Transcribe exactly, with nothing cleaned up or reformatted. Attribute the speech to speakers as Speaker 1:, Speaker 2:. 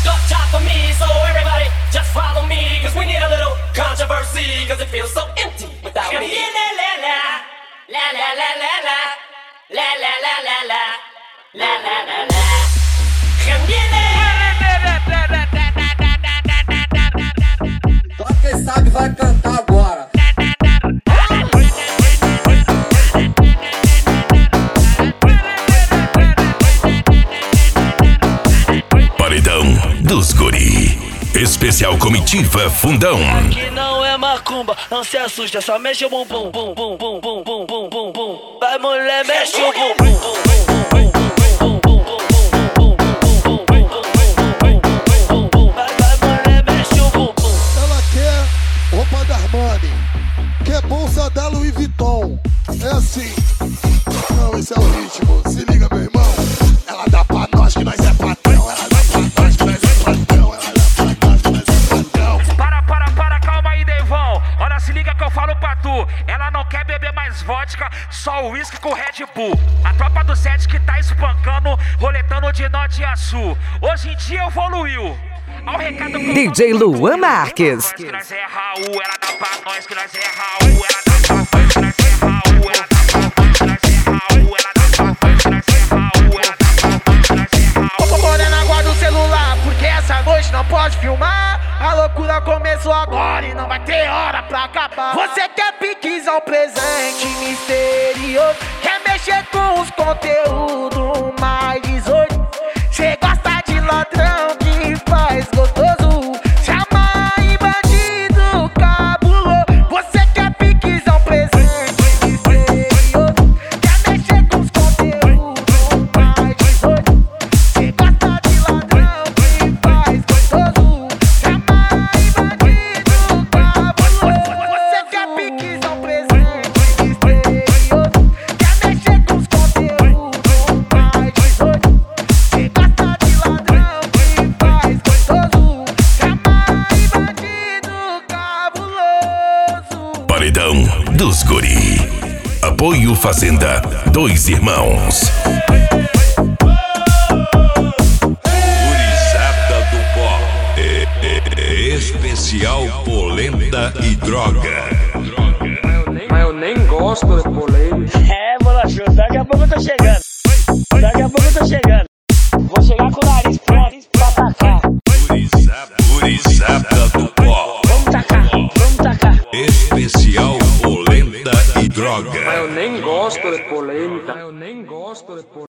Speaker 1: got job for me, so everybody just follow me, cause we need a little controversy, cause it feels so empty without me. La la la, la la la la la, la la la la la, la la la la.
Speaker 2: Só quem sabe vai cantar agora.
Speaker 3: Paredão dos Guri. Especial Comitiva Fundão.
Speaker 4: Aqui não é macumba, não se assusta, só mexe o bumbum, bum, bum, bum, bum, bum, bum, bum, bum. Vai mulher, mexe o bumbum.
Speaker 5: Ela quer roupa da Armani, quer bolsa da Louis Vuitton. É assim, não, esse é o ritmo. Se liga, meu irmão. Ela dá pra nós que nós é patrão. Ela dá pra nós que nós é patrão. Ela dá pra nós que nós é patrão.
Speaker 6: Para, para, para, calma aí, Devão. Olha, se liga que eu falo pra tu. Ela não quer beber mais vodka, só uísque com Red Bull. A tropa do sete que tá espancando, roletando de norte a sul. Hoje em dia evoluiu. Ao recado que eu
Speaker 7: D J Luan Marques.
Speaker 6: que nós é Raul, ela dá pra nós que nós é Raul, ela dá pra nós que nós é Raul, ela dá pra nós que nós é Raul, ela dá pra nós que nós é Raul, ela dá pra nós que nós é Raul.
Speaker 8: Ô morena, guarda o celular, porque essa noite não pode filmar. A loucura começou agora e não vai ter hora pra acabar. Você quer piquizar um presente misterioso, quer mexer com os conteúdos mais dezoito. Cê gosta de ladrão que faz gostoso, chama em bandido cabuloso. Você quer piquizar um presente misterioso, quer mexer com os conteúdos mais dezoito. Cê gosta de ladrão que faz gostoso, chama em bandido cabuloso. Você quer piquizar um presente misterioso, quer mexer com os conteúdos mais dezoito. Cê gosta de ladrão que faz gostoso, chama em bandido cabuloso.
Speaker 3: Paredão dos Guri. Apoio Fazenda Dois Irmãos.
Speaker 9: Gurizada do Pó. É, é, é especial polenta e droga.
Speaker 10: Mas eu nem gosto de polêmica.
Speaker 4: É, bolachudo, daqui a pouco eu tô chegando. Daqui a pouco eu tô chegando. Vou chegar com o nariz pronto pra atacar.
Speaker 9: Gurizada, gurizada do Pó.
Speaker 4: Vamos tacar, vamos tacar.
Speaker 9: Especial polenta e droga.
Speaker 10: Mas eu nem gosto de polêmica. Mas eu nem gosto de polêmica.